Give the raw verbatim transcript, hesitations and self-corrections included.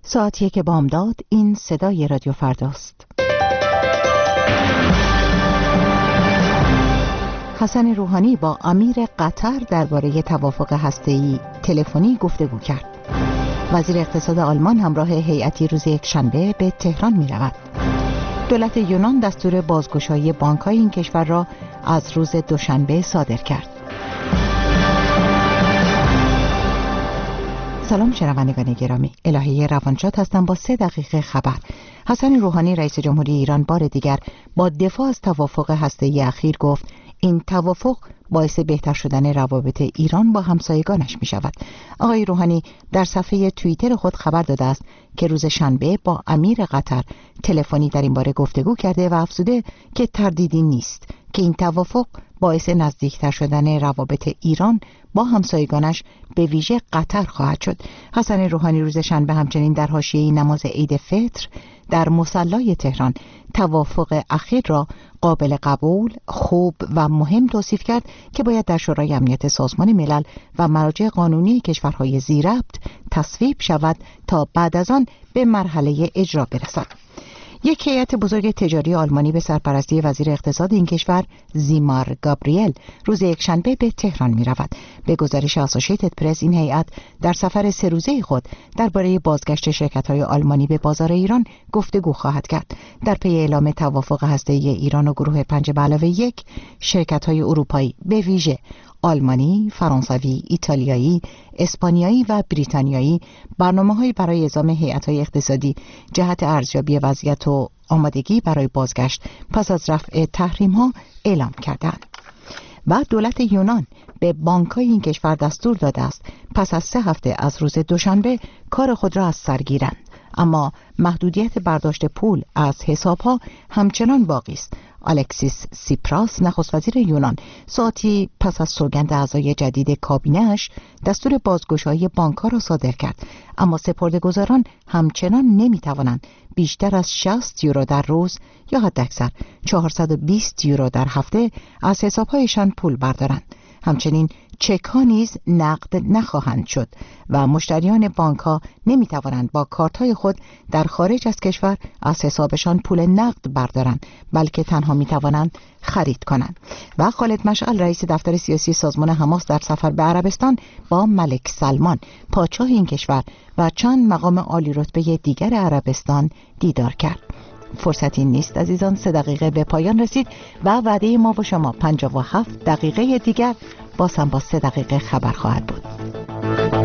ساعت یک بامداد. این صدای رادیو فرداست. حسن روحانی با امیر قطر درباره توافق هسته‌ای تلفنی گفتگو کرد. وزیر اقتصاد آلمان همراه هیئتی روز یکشنبه به تهران می رود. دولت یونان دستور بازگشایی بانک‌های این کشور را از روز دوشنبه صادر کرد. سلام شنوندگان گرامی، الهه روانشاد هستم با سه دقیقه خبر. حسن روحانی رئیس جمهوری ایران بار دیگر با دفاع از توافق هسته‌ای اخیر گفت این توافق باعث بهتر شدن روابط ایران با همسایگانش می شود. آقای روحانی در صفحه توییتر خود خبر داده است که روز شنبه با امیر قطر تلفنی در این باره گفتگو کرده و افزوده که تردیدی نیست که این توافق باعث نزدیکتر شدن روابط ایران با همسایگانش به ویژه قطر خواهد شد. حسن روحانی روز شنبه همچنین در حاشیه نماز عید فطر در مصلی تهران توافق اخیر را قابل قبول، خوب و مهم توصیف کرد که باید در شورای امنیت سازمان ملل و مراجع قانونی کشورهای ذی‌ربط تصویب شود تا بعد از آن به مرحله اجرا برسد. یک هیئت بزرگ تجاری آلمانی به سرپرستی وزیر اقتصاد این کشور زیمار گابریل روز یکشنبه به تهران می رود. به گزارش آسوشیتد پرس این هیئت در سفر سه روزه خود درباره بازگشت شرکت‌های آلمانی به بازار ایران گفتگو خواهد کرد. در پی اعلام توافق هسته‌ای ایران و گروه پنج به علاوه یک، شرکت‌های اروپایی به ویژه آلمانی، فرانسوی، ایتالیایی، اسپانیایی و بریتانیایی برنامه‌هایی برای اعزام هیئت‌های اقتصادی جهت ارزیابی وضعیت و آمادگی برای بازگشت پس از رفع تحریم‌ها اعلام کردند. و دولت یونان به بانک‌های این کشور دستور داده است پس از سه هفته از روز دوشنبه کار خود را از سر گیرند، اما محدودیت برداشت پول از حساب‌ها همچنان باقی است. الکسیس سیپراس نخست وزیر یونان ساعتی پس از سوگند اعضای جدید کابینه‌اش دستور بازگشایی بانک‌ها را صادر کرد، اما سپرده‌گذاران همچنان نمی‌توانند بیشتر از شصت یورو در روز یا حداکثر چهارصد و بیست یورو در هفته از حساب‌هایشان پول بردارند. همچنین چک ها نیز نقد نخواهند شد و مشتریان بانک ها نمی توانند با کارت های خود در خارج از کشور از حسابشان پول نقد بردارند، بلکه تنها می توانند خرید کنند. و خالد مشعل رئیس دفتر سیاسی سازمان حماس در سفر به عربستان با ملک سلمان پادشاه این کشور و چند مقام عالی رتبه دیگر عربستان دیدار کرد. فرصتی نیست عزیزان، سه دقیقه به پایان رسید و وعده ما و شما پنجاه و هفت دقیقه دیگر باز هم با سه دقیقه خبر خواهد بود.